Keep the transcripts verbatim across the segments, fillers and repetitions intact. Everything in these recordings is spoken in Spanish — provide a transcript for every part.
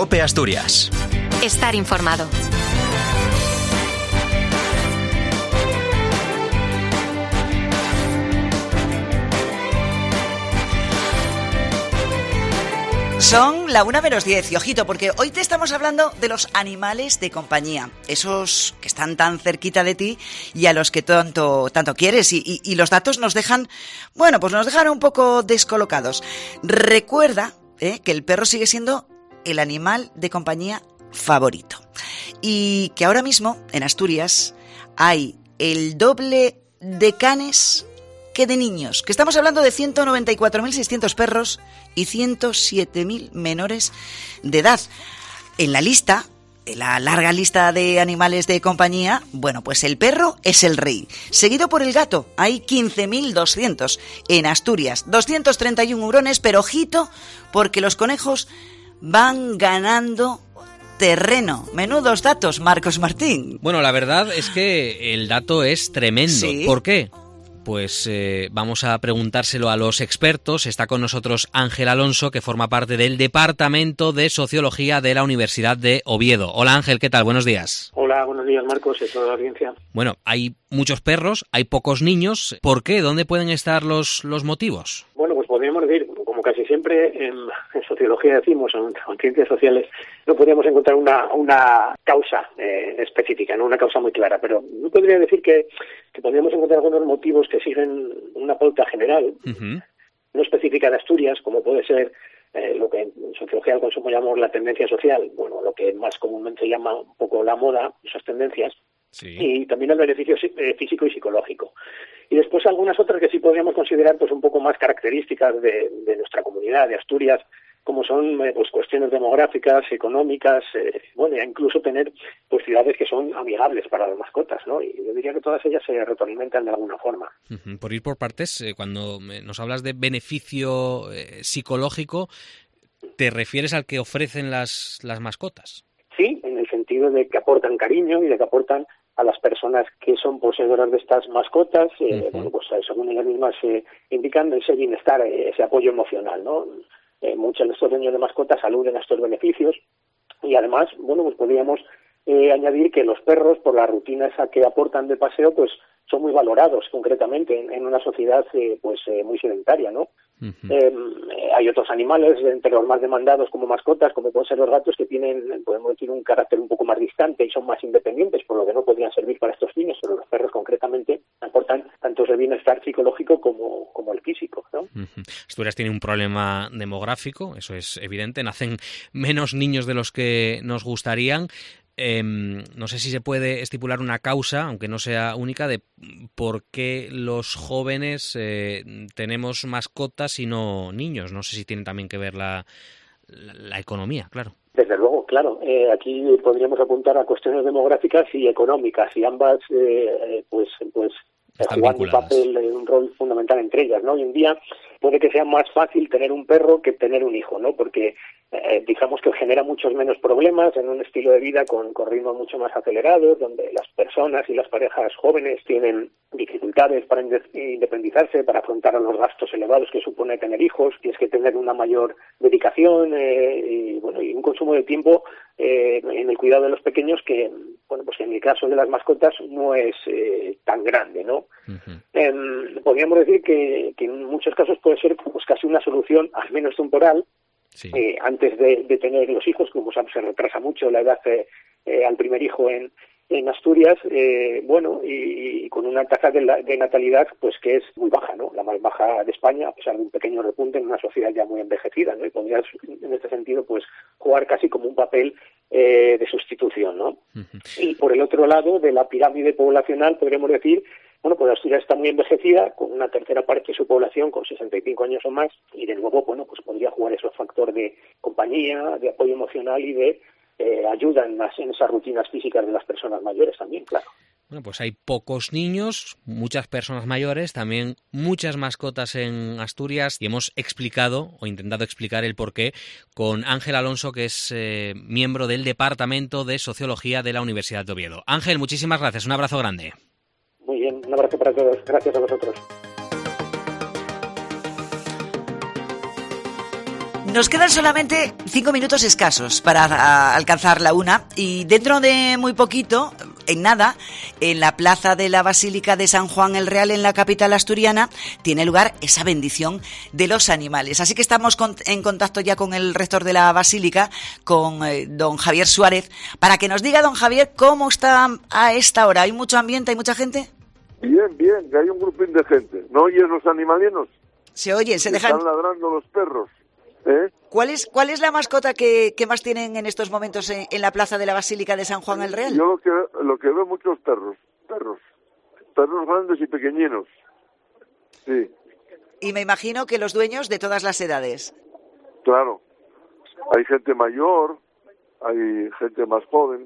COPE Asturias. Estar informado. Son la una menos diez y ojito, porque hoy te estamos hablando de los animales de compañía, esos que están tan cerquita de ti y a los que tanto, tanto quieres, y, y, y los datos nos dejan, bueno, pues nos dejan un poco descolocados. Recuerda eh, que el perro sigue siendo el animal de compañía favorito y que ahora mismo en Asturias hay el doble de canes que de niños, que estamos hablando de ciento noventa y cuatro mil seiscientos perros y ciento siete mil menores de edad. En la lista, en la larga lista de animales de compañía, bueno, pues el perro es el rey, seguido por el gato, hay quince mil doscientos. En Asturias, doscientos treinta y uno hurones, pero ojito, porque los conejos van ganando terreno. Menudos datos, Marcos Martín. Bueno, la verdad es que el dato es tremendo. ¿Sí? ¿Por qué? Pues eh, vamos a preguntárselo a los expertos. Está con nosotros Ángel Alonso, que forma parte del Departamento de Sociología de la Universidad de Oviedo. Hola Ángel, ¿qué tal? Buenos días. Hola, buenos días Marcos y toda la audiencia. Bueno, hay muchos perros, hay pocos niños. ¿Por qué? ¿Dónde pueden estar los, los motivos? Bueno, pues podríamos decir, como casi siempre en, en sociología decimos, en, en ciencias sociales, no podríamos encontrar una, una causa eh, específica, no una causa muy clara, pero yo podría decir que, que podríamos encontrar algunos motivos que siguen una pauta general, uh-huh. no específica de Asturias, como puede ser eh, lo que en sociología del consumo llamamos la tendencia social, bueno, lo que más comúnmente se llama un poco la moda, esas tendencias, sí. Y también el beneficio físico y psicológico. Y después algunas otras que sí podríamos considerar pues un poco más características de, de nuestra comunidad, de Asturias, como son eh, pues cuestiones demográficas, económicas, eh, bueno, e incluso tener pues ciudades que son amigables para las mascotas, ¿no? Y yo diría que todas ellas se retroalimentan de alguna forma. Uh-huh. Por ir por partes, eh, cuando nos hablas de beneficio eh, psicológico, ¿te refieres al que ofrecen las, las mascotas? Sí, en el sentido de que aportan cariño y de que aportan a las personas que son poseedoras de estas mascotas, eh, uh-huh. bueno, pues según ellas mismas eh, indican ese bienestar, eh, ese apoyo emocional, ¿no? Eh, muchos de estos dueños de mascotas aluden a estos beneficios y además, bueno, pues podríamos eh, añadir que los perros, por la rutina esa que aportan de paseo, pues son muy valorados concretamente en, en una sociedad eh, pues eh, muy sedentaria, ¿no? Uh-huh. Eh, hay otros animales entre los más demandados como mascotas, como pueden ser los gatos, que tienen, podemos decir, un carácter un poco más distante y son más independientes, por lo que no podrían servir para estos fines, pero los perros concretamente aportan tanto el bienestar psicológico como, como el físico, ¿no? Uh-huh. Asturias tiene un problema demográfico, eso es evidente, nacen menos niños de los que nos gustarían. Eh, no sé si se puede estipular una causa, aunque no sea única, de por qué los jóvenes eh, tenemos mascotas y no niños. No sé si tiene también que ver la, la, la economía, claro. Desde luego, claro. Eh, aquí podríamos apuntar a cuestiones demográficas y económicas, y ambas eh, pues pues juegan un papel, un rol fundamental entre ellas, ¿no? Hoy en día puede que sea más fácil tener un perro que tener un hijo, ¿no? Porque eh, digamos que genera muchos menos problemas en un estilo de vida con, con ritmos mucho más acelerados, donde las personas y las parejas jóvenes tienen dificultades para independizarse, para afrontar los gastos elevados que supone tener hijos, tienes que tener una mayor dedicación eh, y bueno y un consumo de tiempo eh, en el cuidado de los pequeños que, bueno, pues en el caso de las mascotas no es eh, tan grande, ¿no? Uh-huh. Eh, podríamos decir que, que en muchos casos puede ser pues casi una solución, al menos temporal, sí. eh, antes de, de tener los hijos, como sabes, se retrasa mucho la edad eh, eh, al primer hijo en en Asturias, eh, bueno, y, y con una tasa de, la, de natalidad pues que es muy baja, ¿no? La más baja de España, a pesar de un pequeño repunte en una sociedad ya muy envejecida, ¿no? Y podría, en este sentido, pues jugar casi como un papel eh, de sustitución, ¿no? Uh-huh. Y por el otro lado, de la pirámide poblacional, podríamos decir, bueno, pues Asturias está muy envejecida, con una tercera parte de su población con sesenta y cinco años o más, y de nuevo, bueno, pues podría jugar ese factor de compañía, de apoyo emocional y de Eh, ayudan más en esas rutinas físicas de las personas mayores también, claro. Bueno, pues hay pocos niños, muchas personas mayores, también muchas mascotas en Asturias y hemos explicado o intentado explicar el porqué con Ángel Alonso, que es eh, miembro del Departamento de Sociología de la Universidad de Oviedo. Ángel, muchísimas gracias, un abrazo grande. Muy bien, un abrazo para todos, gracias a vosotros. Nos quedan solamente cinco minutos escasos para a, alcanzar la una y dentro de muy poquito, en nada, en la plaza de la Basílica de San Juan el Real, en la capital asturiana, tiene lugar esa bendición de los animales. Así que estamos con, en contacto ya con el rector de la Basílica, con eh, don Javier Suárez, para que nos diga, don Javier, cómo está a esta hora. ¿Hay mucho ambiente? ¿Hay mucha gente? Bien, bien, que hay un grupín de gente. ¿No oyes los animalinos? Se oye, se dejan... Están ladrando los perros. ¿Eh? ¿Cuál es cuál es la mascota que, que más tienen en estos momentos en, en la plaza de la Basílica de San Juan el Real? Yo lo que lo que veo muchos perros, perros, perros grandes y pequeñinos. Sí. Y me imagino que los dueños de todas las edades. Claro. Hay gente mayor, hay gente más joven.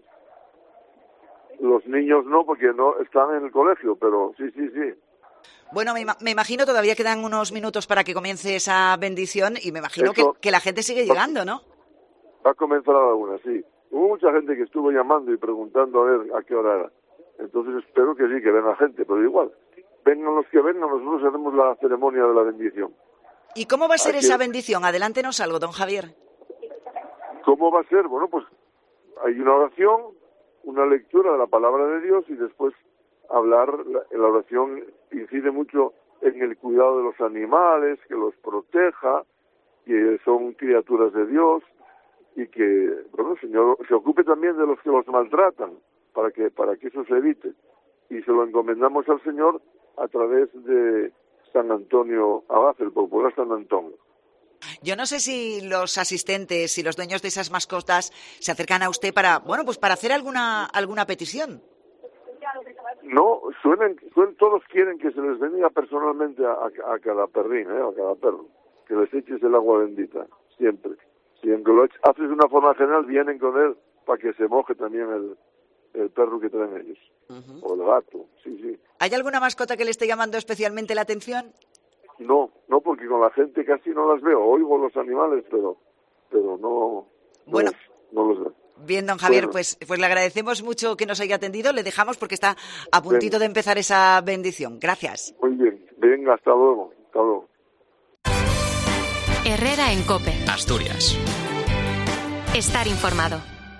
Los niños no, porque no están en el colegio, pero sí, sí, sí. Bueno, me, me imagino todavía quedan unos minutos para que comience esa bendición y me imagino que, que la gente sigue llegando, ¿no? Va a comenzar a la una, sí. Hubo mucha gente que estuvo llamando y preguntando a ver a qué hora era. Entonces espero que sí, que venga gente, pero igual. Vengan los que vengan, nosotros hacemos la ceremonia de la bendición. ¿Y cómo va a ser Aquí... esa bendición? Adelántenos algo, don Javier. ¿Cómo va a ser? Bueno, pues hay una oración, una lectura de la palabra de Dios y después hablar. La, la oración incide mucho en el cuidado de los animales, que los proteja, que son criaturas de Dios y que, bueno, el Señor se ocupe también de los que los maltratan para que para que eso se evite. Y se lo encomendamos al Señor a través de San Antonio Abad, el popular San Antonio. Yo no sé si los asistentes y los dueños de esas mascotas se acercan a usted para, bueno, pues para hacer alguna alguna petición. No, suenen, suenen, todos quieren que se les bendiga personalmente a, a, a cada perrín, ¿eh? A cada perro, que les eches el agua bendita, siempre. Si aunque lo haces de una forma general, vienen con él para que se moje también el, el perro que traen ellos, uh-huh. O el gato, sí, sí. ¿Hay alguna mascota que le esté llamando especialmente la atención? No, no, porque con la gente casi no las veo, oigo los animales, pero pero no, bueno. no, no los veo. Bien, don Javier, bueno. pues, pues le agradecemos mucho que nos haya atendido. Le dejamos porque está a puntito Venga. de empezar esa bendición. Gracias. Muy bien. Venga, hasta luego. Hasta luego. Herrera en COPE. Asturias. Estar informado.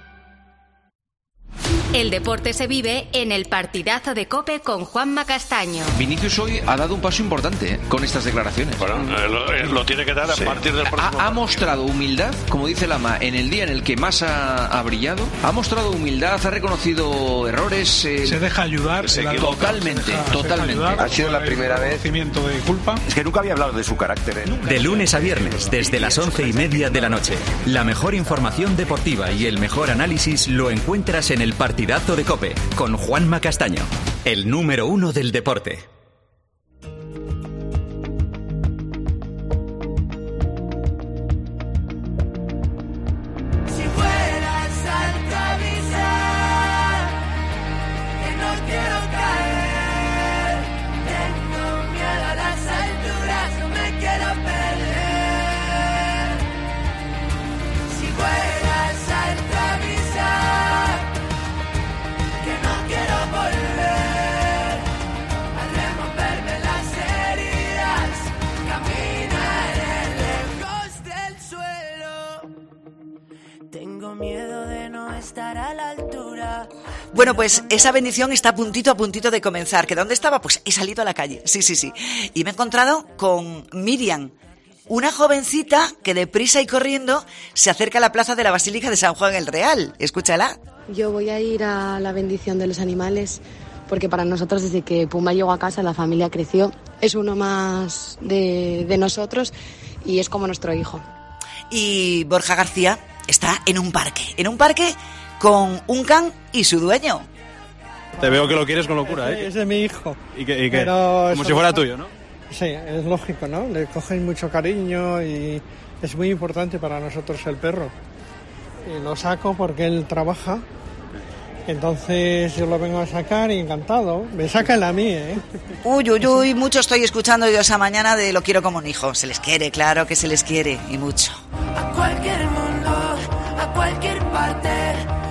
El deporte se vive en el partidazo de COPE con Juanma Castaño. Vinicius hoy ha dado un paso importante, ¿eh? Con estas declaraciones. Bueno, eh, lo, eh, lo tiene que dar sí. a partir del próximo ha, ha mostrado humildad, como dice Lama, en el día en el que más ha, ha brillado. Ha mostrado humildad, ha reconocido errores. Eh, se deja ayudar. Se totalmente, se deja, totalmente. Se ayudar, ha sido la primera vez. Conocimiento de culpa. Es que nunca había hablado de su carácter. ¿eh? De lunes a viernes, desde las once y media de la noche. La mejor información deportiva y el mejor análisis lo encuentras en el partidazo de COPE. Con Juanma Castaño, el número uno del deporte. Bueno, pues esa bendición está a puntito a puntito de comenzar. ¿Que dónde estaba? Pues he salido a la calle, sí, sí, sí. Y me he encontrado con Miriam, una jovencita que deprisa y corriendo se acerca a la plaza de la Basílica de San Juan el Real. Escúchala. Yo voy a ir a la bendición de los animales porque para nosotros desde que Pumba llegó a casa la familia creció. Es uno más de, de nosotros y es como nuestro hijo. Y Borja García está en un parque, en un parque con un can y su dueño. Te veo que lo quieres con locura, ¿eh? Sí, es de mi hijo. ¿Y qué? Y qué? Como si fuera no... tuyo, ¿no? Sí, es lógico, ¿no? Le cogen mucho cariño y es muy importante para nosotros el perro. Y lo saco porque él trabaja, entonces yo lo vengo a sacar y encantado. Me saca él a mí, ¿eh? Uy, uy, uy, mucho estoy escuchando yo esa mañana de lo quiero como un hijo. Se les quiere, claro que se les quiere, y mucho. A cualquier mundo, a cualquier parte,